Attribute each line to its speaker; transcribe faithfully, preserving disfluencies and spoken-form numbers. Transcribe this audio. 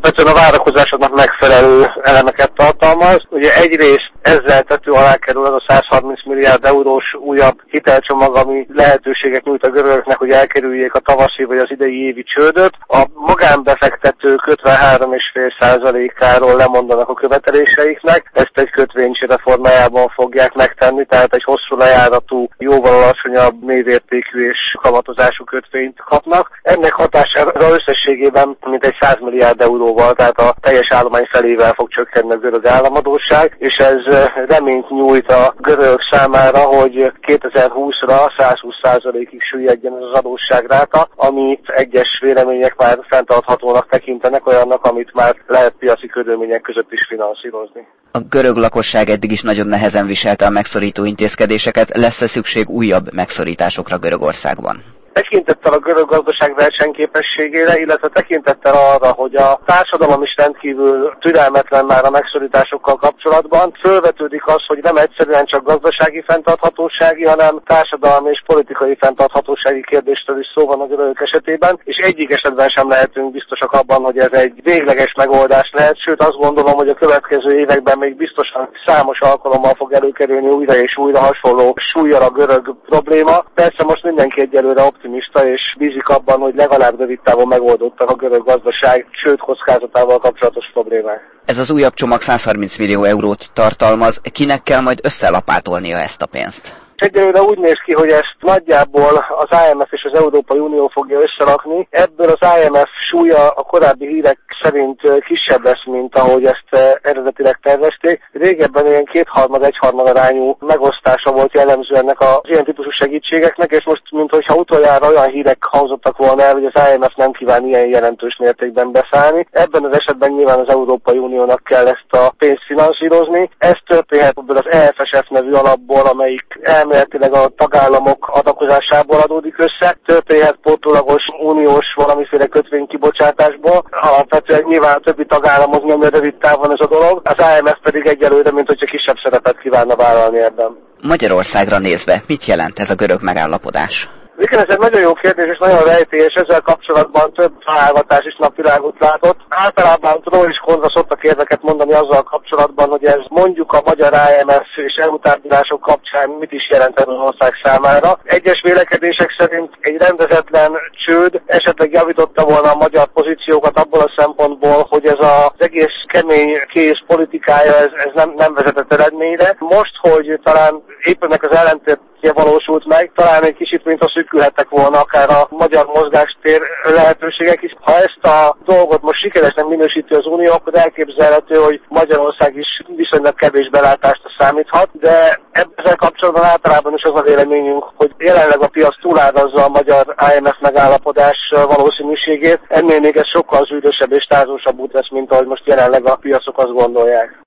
Speaker 1: alapvetően a várakozásoknak megfelelő elemeket tartalmaz. Ugye egyrészt ezzel tető alá kerül az a száz harminc milliárd eurós újabb hitelcsomag, ami lehetőséget nyújt a görögöknek, hogy elkerüljék a tavaszi vagy az idei évi csődöt. A magánbefektetők ötvenhárom egész öt százalékáról lemondanak a követeléseiknek, ezt egy kötvénycsere formájában fogják megtenni, tehát egy hosszú lejáratú, jóval alacsonyabb névértékű és kamatozású kötvényt kapnak. Ennek hatására összességében mintegy száz milliárd euróval, tehát a teljes állomány felével fog csökkenni a görög államadósság, és ez reményt nyújt a görögök számára, hogy kétezer-húszra száz húsz százalékig süllyedjen ez az adósságráta, amit egyes vélemények már fenntarthatónak tekintenek, olyannak, amit már lehet piaci körülmények között is finanszírozni.
Speaker 2: A görög lakosság eddig is nagyon nehezen viselte a megszorító intézkedéseket, lesz-e szükség újabb megszorításokra Görögországban?
Speaker 1: Tekintettel a görög gazdaság versenyképességére, illetve tekintettel arra, hogy a társadalom is rendkívül türelmetlen már a megszorításokkal kapcsolatban, fölvetődik az, hogy nem egyszerűen csak gazdasági fenntarthatósági, hanem társadalmi és politikai fenntarthatósági kérdéstől is szó van a görögök esetében, és egyik esetben sem lehetünk biztosak abban, hogy ez egy végleges megoldás lehet, sőt azt gondolom, hogy a következő években még biztosan számos alkalommal fog előkerülni újra és újra hasonló súllyal a görög probléma. Persze most mindenki egyelőre optimista és bízik abban, hogy legalább rövid távon megoldottak a görög gazdaság sőt kockázatával kapcsolatos problémák.
Speaker 2: Ez az újabb csomag száz harminc millió eurót tartalmaz, kinek kell majd összelapátolnia ezt a pénzt?
Speaker 1: Egyelőre úgy néz ki, hogy ezt nagyjából az I M F és az Európai Unió fogja összerakni. Ebből az I M F súlya a korábbi hírek szerint kisebb lesz, mint ahogy ezt eredetileg tervezték. Régebben ilyen kétharmad, egyharmad arányú megosztása volt jellemző ennek az ilyen típusú segítségeknek, és most, minthogyha utoljára olyan hírek hangzottak volna el, hogy az I M F nem kíván ilyen jelentős mértékben beszállni. Ebben az esetben nyilván az Európai Uniónak kell ezt a pénzt finanszírozni. Ez történhet ebből az E F S F nevű alapból, amelyik elméletileg a tagállamok adakozásából adódik össze, történhet pótlólagos uniós valamiféle kötvénykibocsátásból. Alapvetően nyilván a többi tagállamhoz nyomja rövid távon ez a dolog, az I M F pedig egyelőre, mint hogyha kisebb szerepet kívánna vállalni ebben.
Speaker 2: Magyarországra nézve, mit jelent ez a görög megállapodás?
Speaker 1: Igen, ez egy nagyon jó kérdés, és nagyon rejtélyes, ezzel kapcsolatban több találgatás is napvilágot látott. Általában pro és kontra szoktak érdeket mondani azzal kapcsolatban, hogy ez mondjuk a magyar I M F és E U tárgyalások kapcsán mit is jelent az ország számára. Egyes vélekedések szerint egy rendezetlen csőd esetleg javította volna a magyar pozíciókat abból a szempontból, hogy ez az egész kemény kész politikája ez, ez nem, nem vezetett eredményre. Most, hogy talán éppen az ellentét valósult meg, talán egy kicsit, mintha szűkülhettek volna akár a magyar mozgástér lehetőségek is. Ha ezt a dolgot most sikeresnek minősíti az Unió, akkor elképzelhető, hogy Magyarország is viszonylag kevés belátásra számíthat, de ezzel kapcsolatban általában is az a véleményünk, hogy jelenleg a piac túlárazza a magyar I M F megállapodás valószínűségét, ennél még ez sokkal zűrösebb és tázósabb út lesz, mint ahogy most jelenleg a piacok azt gondolják.